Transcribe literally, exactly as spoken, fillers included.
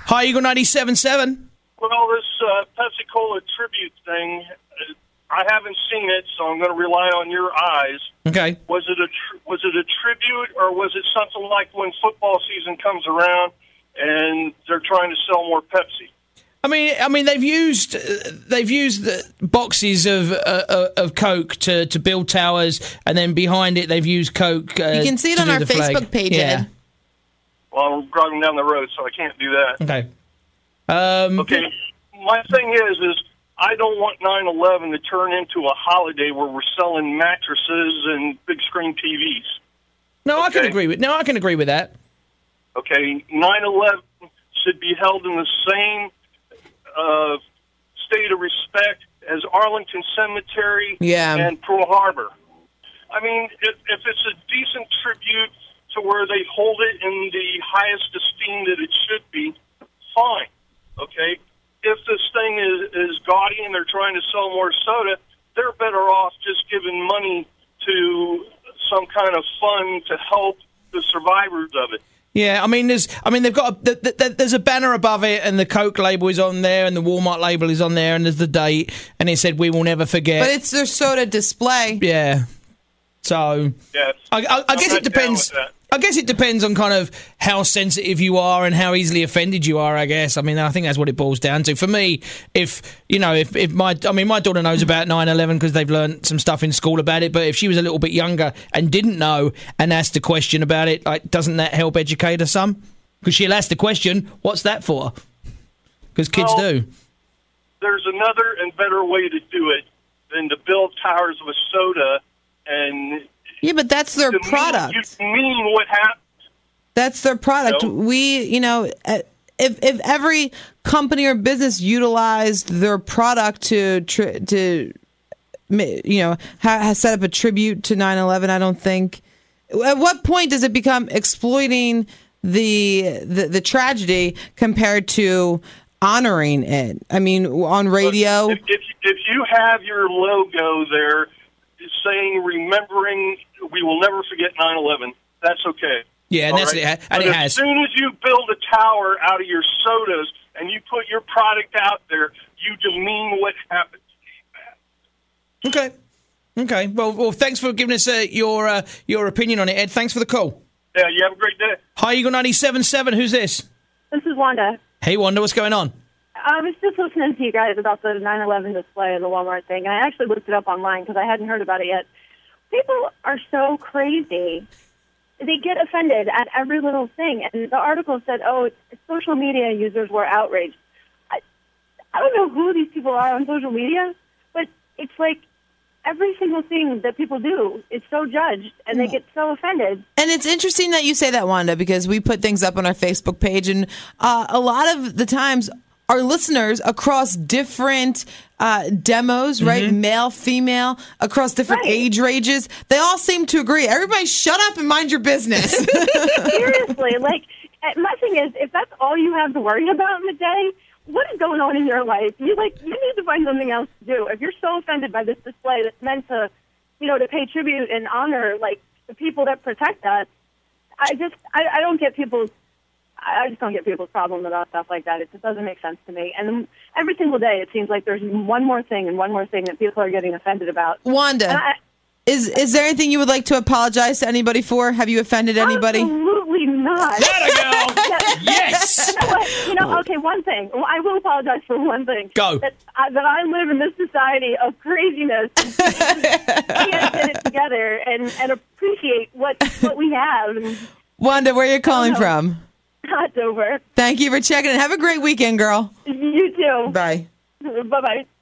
Hi, Eagle ninety-seven point seven. Well, this uh, Pepsi-Cola tribute thing, uh, I haven't seen it, so I'm going to rely on your eyes. Okay. Was it a tr- was it a tribute, or was it something like when football season comes around and they're trying to sell more Pepsi? I mean, I mean, they've used uh, they've used the boxes of uh, of Coke to, to build towers, and then behind it they've used Coke. Uh, you can see it to on do our the flag. Facebook page, Yeah. Ed. Well, I'm driving down the road, so I can't do that. Okay. Um, Okay. My thing is, is I don't want nine eleven to turn into a holiday where we're selling mattresses and big screen T Vs. No, I can Okay. agree with. No, I can agree with that. Okay, nine eleven should be held in the same uh, state of respect as Arlington Cemetery Yeah. and Pearl Harbor. I mean, if, if it's a decent tribute to where they hold it in the highest esteem that it should be, fine. Okay? If this thing is, is gaudy and they're trying to sell more soda, they're better off just giving money to some kind of fund to help the survivors of it. Yeah, I mean, there's, I mean, they've got a, th- th- there's a banner above it, and the Coke label is on there, and the Walmart label is on there, and there's the date, and it said "We will never forget." But it's their soda display. Yeah. So Yes. I, I, I guess I'm it not down depends. with that. I guess it depends on kind of how sensitive you are and how easily offended you are. I guess. I mean, I think that's what it boils down to. For me, if you know, if, if my, I mean, my daughter knows about nine eleven because they've learned some stuff in school about it. But if she was a little bit younger and didn't know and asked a question about it, like, doesn't that help educate her some? Because she'll ask the question, "What's that for?" Because kids Well, do. There's another and better way to do it than to build towers with soda and Yeah, but that's their to product. Mean, you mean what happened? That's their product. No. We, you know, uh, if if every company or business utilized their product to tri- to, you know, ha- ha- set up a tribute to nine eleven, I don't think. At what point does it become exploiting the the, the tragedy compared to honoring it? I mean, on radio. If, if, if you have your logo there saying remembering, we will never forget nine eleven, that's okay. Yeah, and All that's right? it. And But it as has. soon as you build a tower out of your sodas and you put your product out there, you demean what happened. Okay. Okay. Well, well, thanks for giving us uh, your uh, your opinion on it, Ed. Thanks for the call. Yeah, you have a great day. Hi, Eagle ninety-seven point seven. Who's this? This is Wanda. Hey, Wanda, what's going on? I was just listening to you guys about the nine eleven display and the Walmart thing, and I actually looked it up online because I hadn't heard about it yet. People are so crazy. They get offended at every little thing. And the article said, oh, social media users were outraged. I, I don't know who these people are on social media, but it's like every single thing that people do is so judged, and they get so offended. And it's interesting that you say that, Wanda, because we put things up on our Facebook page, and uh, a lot of the times our listeners across different uh, demos, right, Mm-hmm. male, female, across different Right. age ranges, they all seem to agree. Everybody shut up and mind your business. Seriously, like, uh, my thing is, if that's all you have to worry about in the day, what is going on in your life? You like, you need to find something else to do. If you're so offended by this display that's meant to, you know, to pay tribute and honor, like, the people that protect us, I just, I, I don't get people's, I just don't get people's problem about stuff like that. It just doesn't make sense to me. And every single day, it seems like there's one more thing and one more thing that people are getting offended about. Wanda, And I, is is there anything you would like to apologize to anybody for? Have you offended anybody? Absolutely not. There go. Yes. You know what? You know, okay, one thing. Well, I will apologize for one thing. Go. That I, that I live in this society of craziness. We can't get it together and, and appreciate what, what we have. And Wanda, where are you calling know. from? it's over. Thank you for checking in. Have a great weekend, girl. You too. Bye. Bye-bye.